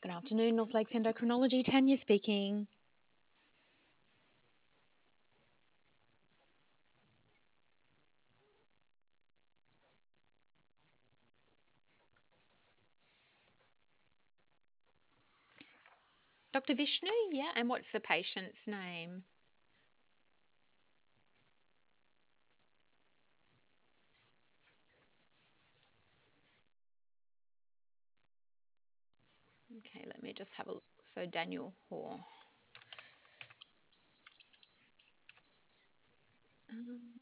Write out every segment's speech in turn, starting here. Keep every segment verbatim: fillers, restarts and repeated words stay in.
Good afternoon, North Lakes Endocrinology. Tanya speaking. Doctor Vishnu, yeah, and what's the patient's name? Okay, let me just have a look. So, Daniel Hoare. Um,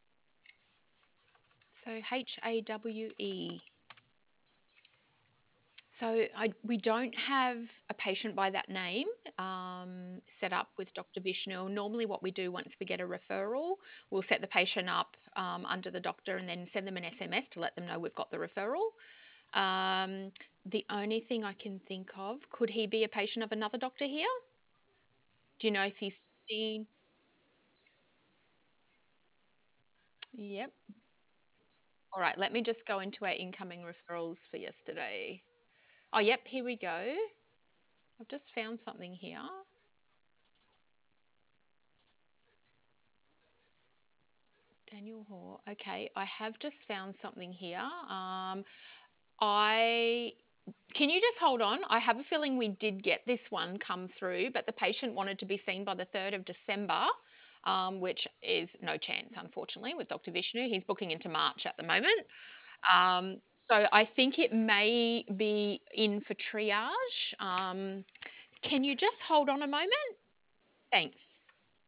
so, H A W E. So, I, we don't have a patient by that name um, set up with Doctor Vishnu. Normally, what we do once we get a referral, we'll set the patient up um, under the doctor and then send them an S M S to let them know we've got the referral. Um, the only thing I can think of, could he be a patient of another doctor here? Do you know if he's seen? Yep. All right, let me just go into our incoming referrals for yesterday. Oh, yep, here we go. I've just found something here. Daniel Hoare. Okay, I have just found something here. Um, I Can you just hold on? I have a feeling we did get this one come through, but the patient wanted to be seen by the third of December, um, which is no chance, unfortunately, with Doctor Vishnu. He's booking into March at the moment. Um, so I think it may be in for triage. Um, can you just hold on a moment? Thanks.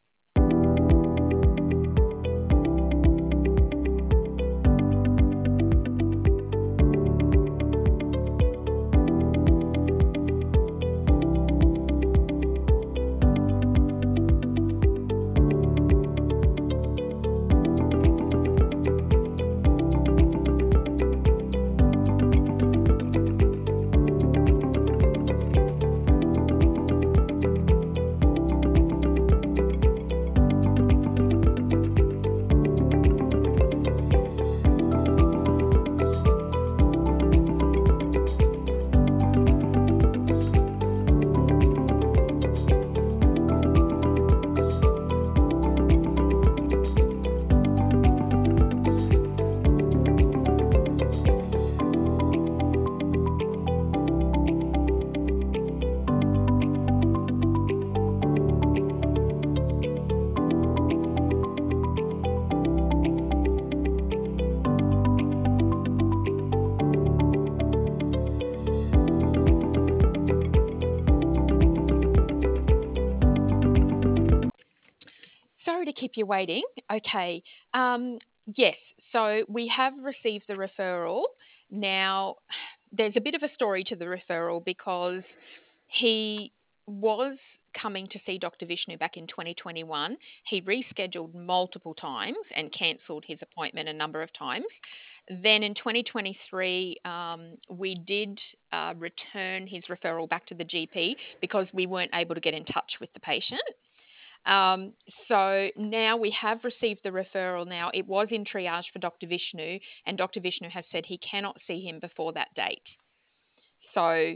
Sorry to keep you waiting. Okay. Um, yes, so we have received the referral. Now, there's a bit of a story to the referral because he was coming to see Doctor Vishnu back in twenty twenty-one. He rescheduled multiple times and cancelled his appointment a number of times. Then in twenty twenty-three, um, we did uh, return his referral back to the G P because we weren't able to get in touch with the patient. Um, so now we have received the referral now. It was in triage for Doctor Vishnu, and Doctor Vishnu has said he cannot see him before that date. So,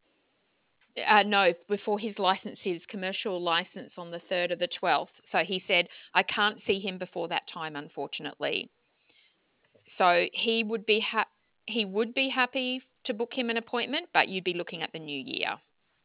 uh, no, before his license, his commercial license on the third of the twelfth. So he said, I can't see him before that time, unfortunately. So he would be ha- he would be happy to book him an appointment, but you'd be looking at the new year.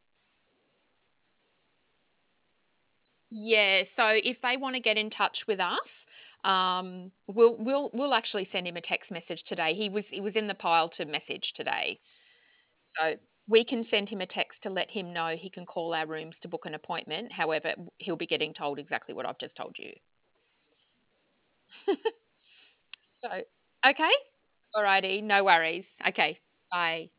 Yeah, so if they want to get in touch with us, um, we'll we'll we'll actually send him a text message today. He was he was in the pile to message today. So we can send him a text to let him know he can call our rooms to book an appointment. However, he'll be getting told exactly what I've just told you. So, okay. Alrighty, no worries. Okay. Bye.